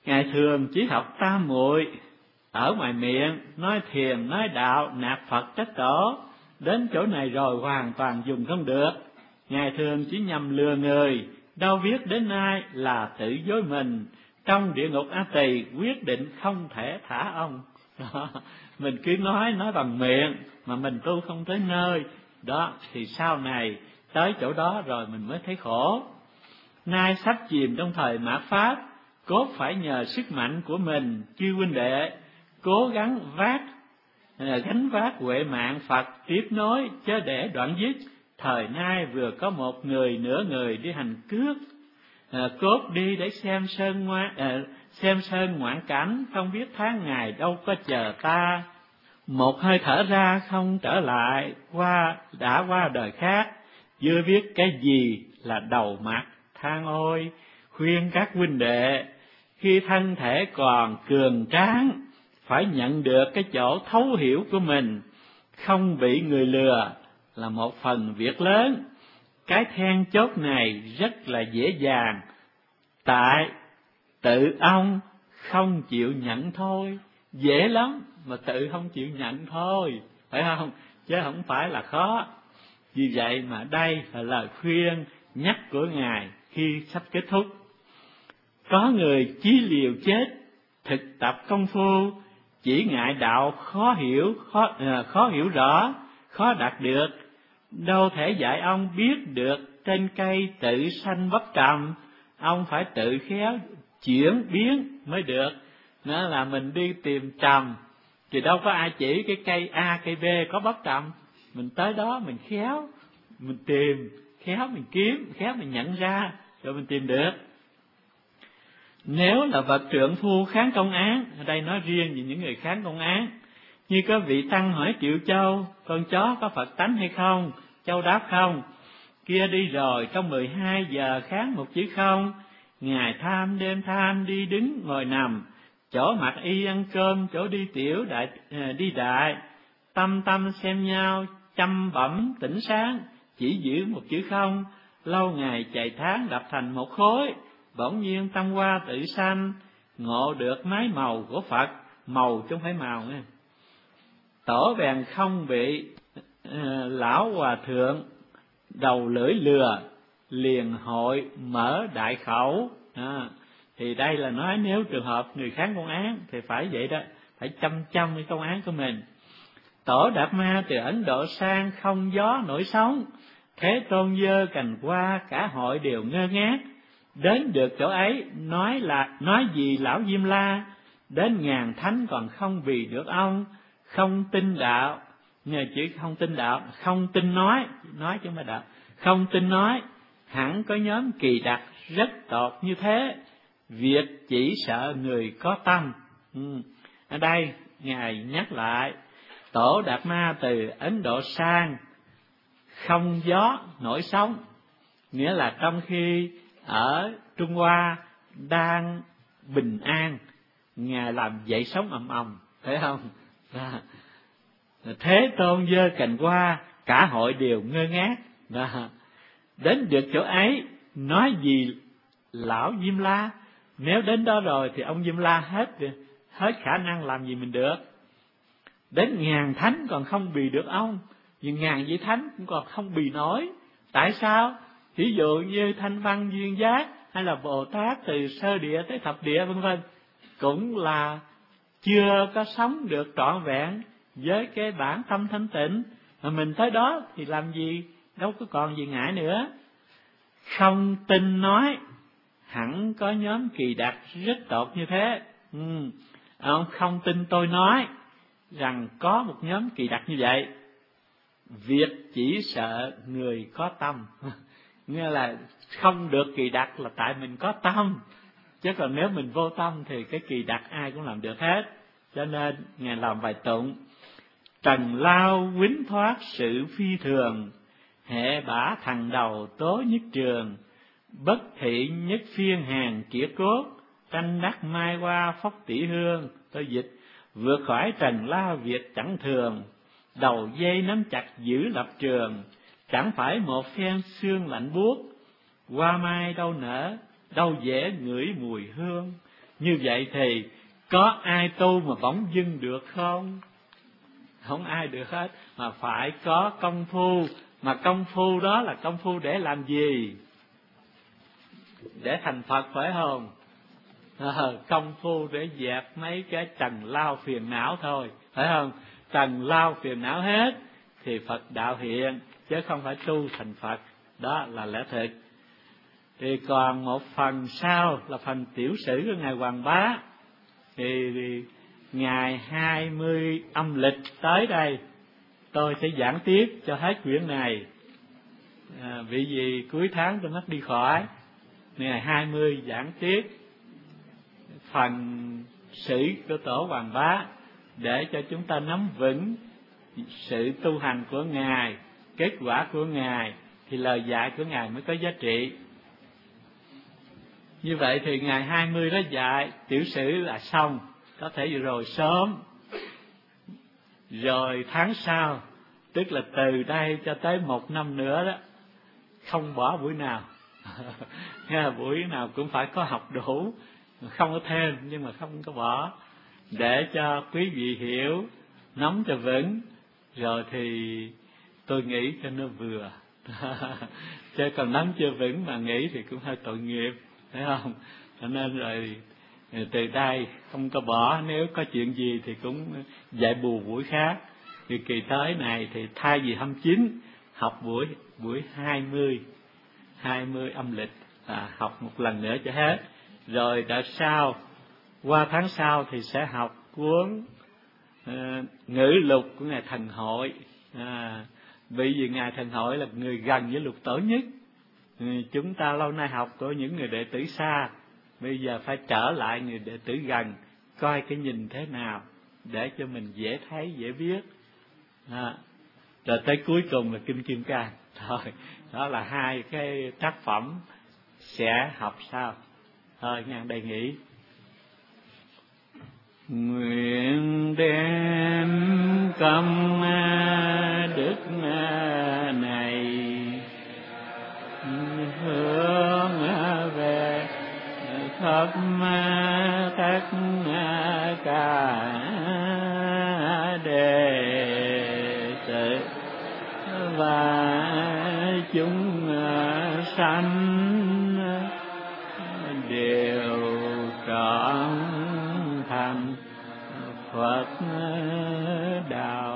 Ngài thường chỉ học tam muội, ở ngoài miệng nói thiền nói đạo nạp Phật trách tổ, đến chỗ này rồi hoàn toàn dùng không được. Ngài thường chỉ nhằm lừa người, đâu biết đến nay là tự dối mình. Trong địa ngục A Tỳ quyết định không thể thả ông. Đó, mình cứ nói bằng miệng mà mình tu không tới nơi đó, thì sau này tới chỗ đó rồi mình mới thấy khổ. Nay sắp chìm trong thời mạt Pháp, cốt phải nhờ sức mạnh của mình, chư huynh đệ cố gắng gánh vác huệ mạng Phật tiếp nối, chớ để đoạn dứt. Thời nay vừa có một người nửa người đi hành cước, cốt đi để xem sơn ngoạn cảnh, không biết tháng ngày đâu có chờ ta. Một hơi thở ra không trở lại, đã qua đời khác, chưa biết cái gì là đầu mặt. Than ôi, khuyên các huynh đệ khi thân thể còn cường tráng phải nhận được cái chỗ thấu hiểu của mình, không bị người lừa là một phần việc lớn. Cái then chốt này rất là dễ dàng, tại tự ông không chịu nhận thôi. Dễ lắm mà tự không chịu nhận thôi, phải không? Chứ không phải là khó. Vì vậy mà đây là lời khuyên nhắc của Ngài khi sắp kết thúc. Có người chí liều chết, thực tập công phu, chỉ ngại đạo khó hiểu rõ, khó đạt được. Đâu thể dạy ông biết được trên cây tự sanh bất trầm, ông phải tự khéo chuyển biến mới được. Nó là mình đi tìm trầm, thì đâu có ai chỉ cái cây A, cây B có bất trầm. Mình tới đó mình khéo, mình tìm, khéo mình kiếm, khéo mình nhận ra, rồi mình tìm được. Nếu là bậc trượng phu kháng công án, ở đây nói riêng về những người kháng công án, như có vị tăng hỏi Triệu Châu, con chó có Phật tánh hay không? Châu đáp không. Kia đi rồi, trong 12 giờ kháng một chữ không. Ngày tham đêm tham, đi đứng ngồi nằm, chỗ mặc y ăn cơm, chỗ đi tiểu đi đại, tâm tâm xem nhau, chăm bẩm tỉnh sáng, chỉ giữ một chữ không. Lâu ngày chạy tháng đập thành một khối, bỗng nhiên tâm hoa tự sanh, ngộ được mái màu của Phật, màu chứ không phải màu nghe. Tổ bèn không bị lão hòa thượng đầu lưỡi lừa, liền hội mở đại khẩu. Thì đây là nói nếu trường hợp người kháng công án thì phải vậy đó, phải chăm cái công án của mình. Tổ Đạt Ma từ Ấn Độ sang không gió nổi sóng, Thế Tôn giơ cành hoa cả hội đều ngơ ngác. Đến được chỗ ấy nói gì lão Diêm La, đến ngàn thánh còn không vì được ông. Không tin đạo, nhờ chữ không tin đạo, không tin nói chứ không phải đạo, không tin nói, hẳn có nhóm kỳ đặc rất tột như thế, việc chỉ sợ người có tâm. Ở đây Ngài nhắc lại, Tổ Đạt Ma từ Ấn Độ sang không gió nổi sóng, nghĩa là trong khi ở Trung Hoa đang bình an, Ngài làm dậy sóng ầm ầm, thấy không? Thế Tôn giơ cành hoa, cả hội đều ngơ ngác. Đến được chỗ ấy nói gì lão Diêm La, nếu đến đó rồi thì ông Diêm La hết khả năng làm gì mình được. Đến ngàn thánh còn không bì được ông, nhưng ngàn vị thánh cũng còn không bì nổi. Tại sao? Ví dụ như Thanh Văn Duyên Giác hay là Bồ Tát từ sơ địa tới thập địa vân vân, cũng là chưa có sống được trọn vẹn với cái bản tâm thanh tịnh, mà mình tới đó thì làm gì, đâu có còn gì ngại nữa. Không tin nói, hẳn có nhóm kỳ đặc rất tột như thế. Ông không tin tôi nói rằng có một nhóm kỳ đặc như vậy, việc chỉ sợ người có tâm. Nghĩa là không được kỳ đặc là tại mình có tâm, chứ còn nếu mình vô tâm thì cái kỳ đặc ai cũng làm được hết. Cho nên Ngài làm bài tụng: trần lao quýnh thoát sự phi thường, hệ bả thằng đầu tố nhất trường, bất thị nhất phiên hàng kĩa cốt, tranh đắc mai hoa phóc tỷ hương. Tôi dịch: vượt khỏi trần lao việc chẳng thường, đầu dây nắm chặt giữ lập trường, chẳng phải một phen xương lạnh buốt, hoa mai đâu nở, đâu dễ ngửi mùi hương. Như vậy thì có ai tu mà bỗng dưng được không? Không ai được hết, mà phải có công phu. Mà công phu đó là công phu để làm gì? Để thành Phật phải không? Công phu để dẹp mấy cái trần lao phiền não thôi, phải không? Trần lao phiền não hết thì Phật đạo hiện, chứ không phải tu thành Phật. Đó là lẽ thực. Thì còn một phần sau là phần tiểu sử của Ngài Hoàng Bá. Thì ngày 20 âm lịch tới đây tôi sẽ giảng tiếp cho hết quyển này. Vì gì cuối tháng tôi mất đi khỏi. Ngày 20 giảng tiếp phần sử của Tổ Hoàng Bá, để cho chúng ta nắm vững sự tu hành của Ngài, kết quả của Ngài, thì lời dạy của Ngài mới có giá trị. Như vậy thì ngày 20 đó dạy tiểu sử là xong, có thể rồi sớm, rồi tháng sau, tức là từ đây cho tới 1 năm nữa đó, không bỏ buổi nào. Buổi nào cũng phải có học đủ, không có thêm nhưng mà không có bỏ, để cho quý vị hiểu, nắm cho vững, rồi thì tôi nghĩ cho nó vừa. Chứ còn nắm chưa vững mà nghĩ thì cũng hơi tội nghiệp, phải không? Cho nên rồi từ đây không có bỏ, nếu có chuyện gì thì cũng dạy bù buổi khác. Thì kỳ tới này thì thay vì 29 học buổi 20 âm lịch, học một lần nữa cho hết. Rồi đợt sau, qua tháng sau thì sẽ học cuốn Ngữ Lục của Ngài Thần Hội. Bởi vì Ngài Thần Hội là người gần với Lục Tổ nhất. Chúng ta lâu nay học của những người đệ tử xa, bây giờ phải trở lại người đệ tử gần, coi cái nhìn thế nào để cho mình dễ thấy, dễ biết. Rồi tới cuối cùng là Kinh Kim Cang. Thôi, đó là 2 cái tác phẩm sẽ học sau. Thôi, ngang đây nghỉ. Nguyện đem công đức này hướng về khắp tất cả đệ tử và chúng sanh đều trọn thành Phật đạo.